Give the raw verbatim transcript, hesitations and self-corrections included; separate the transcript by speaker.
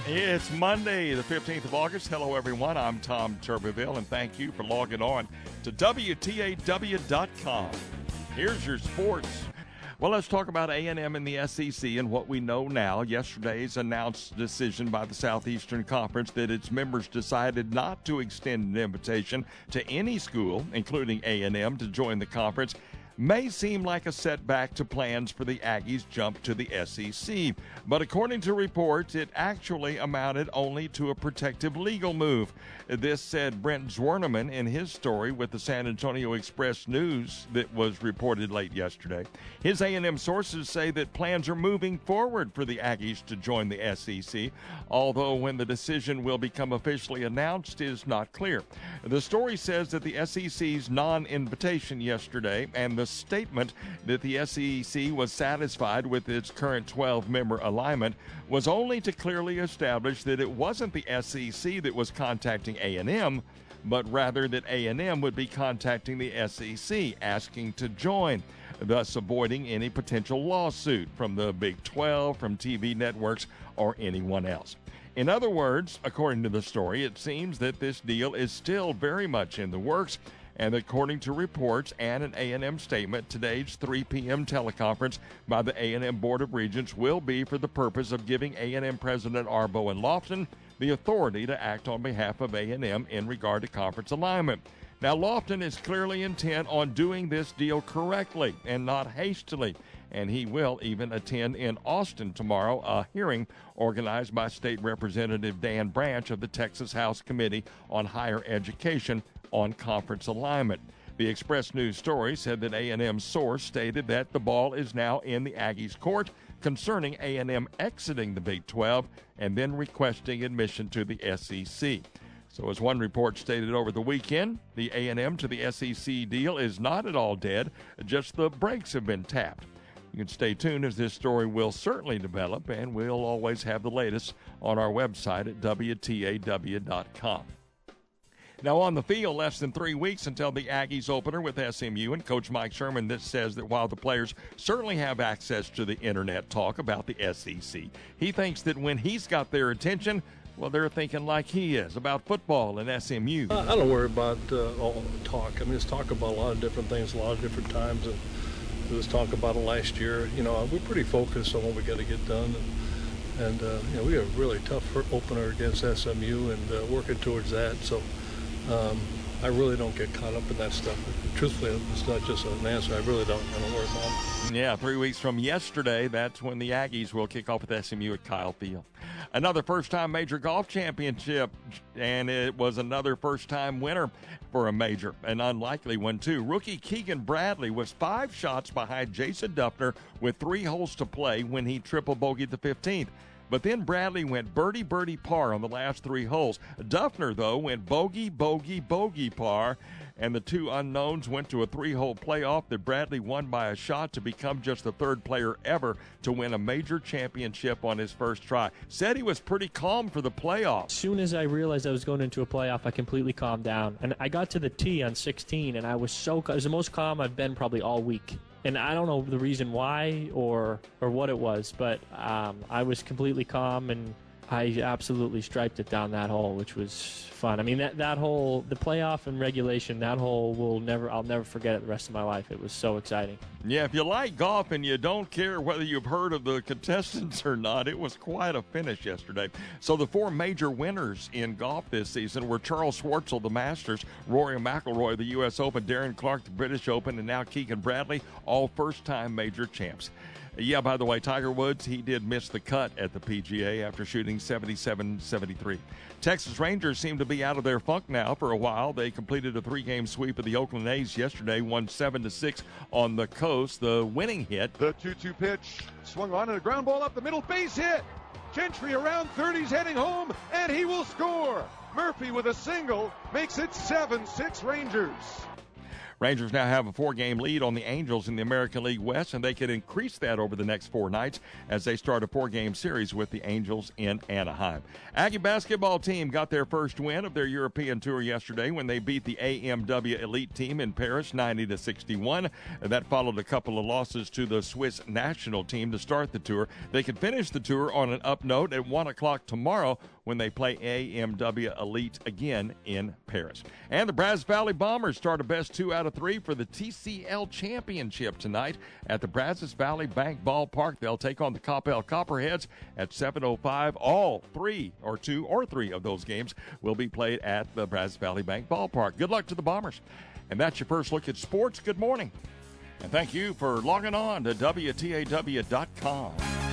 Speaker 1: It's Monday, the fifteenth of August. Hello, everyone. I'm Tom Turbeville, and thank you for logging on to W T A W dot com. Here's your sports. Well, let's talk about A and M and the S E C and what we know now. Yesterday's announced decision by the Southeastern Conference that its members decided not to extend an invitation to any school, including A and M, to join the conference may seem like a setback to plans for the Aggies' jump to the S E C. But according to reports, it actually amounted only to a protective legal move. This said Brent Zwerneman in his story with the San Antonio Express News that was reported late yesterday. His A and M sources say that plans are moving forward for the Aggies to join the S E C, although when the decision will become officially announced is not clear. The story says that the S E C's non-invitation yesterday and the statement that the S E C was satisfied with its current twelve-member alignment was only to clearly establish that it wasn't the S E C that was contacting A and M, but rather that A and M would be contacting the S E C asking to join, thus avoiding any potential lawsuit from the Big twelve, from T V networks, or anyone else. In other words, according to the story, it seems that this deal is still very much in the works, and according to reports and an A and M statement, today's three p.m. teleconference by the A and M Board of Regents will be for the purpose of giving A and M President Arbo and Lofton the authority to act on behalf of A and M in regard to conference alignment. Now, Lofton is clearly intent on doing this deal correctly and not hastily, and he will even attend in Austin tomorrow a hearing organized by State Representative Dan Branch of the Texas House Committee on Higher Education on conference alignment. The Express News story said that A and M's source stated that the ball is now in the Aggies' court concerning A and M exiting the Big twelve and then requesting admission to the S E C. So as one report stated over the weekend, the A and M to the S E C deal is not at all dead, just the brakes have been tapped. You can stay tuned as this story will certainly develop, and we'll always have the latest on our website at W T A W dot com. Now, on the field, less than three weeks until the Aggies opener with S M U, and Coach Mike Sherman that says that while the players certainly have access to the internet talk about the S E C, he thinks that when he's got their attention, well, they're thinking like he is about football and S M U.
Speaker 2: I don't worry about uh, all the talk. I mean, let's talk about a lot of different things, a lot of different times, and let's talk about it last year. You know, we're pretty focused on what we got to get done, and, and uh, you know, we have a really tough opener against S M U, and uh, working towards that. So. Um, I really don't get caught up in that stuff. Truthfully, it's not just an answer. I really don't. I don't worry about it.
Speaker 1: Yeah, three weeks from yesterday, that's when the Aggies will kick off with S M U at Kyle Field. Another first-time major golf championship, and it was another first-time winner for a major, an unlikely one, too. Rookie Keegan Bradley was five shots behind Jason Duffner with three holes to play when he triple bogeyed the fifteenth. But then Bradley went birdie, birdie, par on the last three holes. Duffner, though, went bogey, bogey, bogey, par, and the two unknowns went to a three-hole playoff that Bradley won by a shot to become just the third player ever to win a major championship on his first try. Said he was pretty calm for the playoff.
Speaker 3: As soon as I realized I was going into a playoff, I completely calmed down. And I got to the tee on sixteen, and I was so it was the most calm I've been probably all week. And I don't know the reason why or or what it was, but um, I was completely calm, and I absolutely striped it down that hole, which was fun. I mean, that, that hole, the playoff and regulation, that hole will never, I'll never forget it the rest of my life. It was so exciting.
Speaker 1: Yeah, if you like golf and you don't care whether you've heard of the contestants or not, it was quite a finish yesterday. So the four major winners in golf this season were Charles Schwartzel, the Masters, Rory McIlroy, the U S Open, Darren Clark, the British Open, and now Keegan Bradley, all first-time major champs. Yeah, by the way, Tiger Woods, he did miss the cut at the P G A after shooting seventy-seven seventy-three. Texas Rangers seem to be out of their funk now for a while. They completed a three-game sweep of the Oakland A's yesterday, won seven to six on the coast. The winning hit.
Speaker 4: The two two pitch swung on and a ground ball up the middle, base hit. Gentry around third, he's heading home, and he will score. Murphy with a single makes it seven six Rangers.
Speaker 1: Rangers now have a four-game lead on the Angels in the American League West, and they could increase that over the next four nights as they start a four-game series with the Angels in Anaheim. Aggie basketball team got their first win of their European tour yesterday when they beat the A M W Elite team in Paris ninety to sixty-one. That followed a couple of losses to the Swiss national team to start the tour. They could finish the tour on an up note at one o'clock tomorrow when they play A M W Elite again in Paris. And the Brazos Valley Bombers start a best two out of three for the T C L Championship tonight at the Brazos Valley Bank Ballpark. They'll take on the Coppell Copperheads at seven oh five. All three or two or three of those games will be played at the Brazos Valley Bank Ballpark. Good luck to the Bombers. And that's your first look at sports. Good morning. And thank you for logging on to W T A W dot com.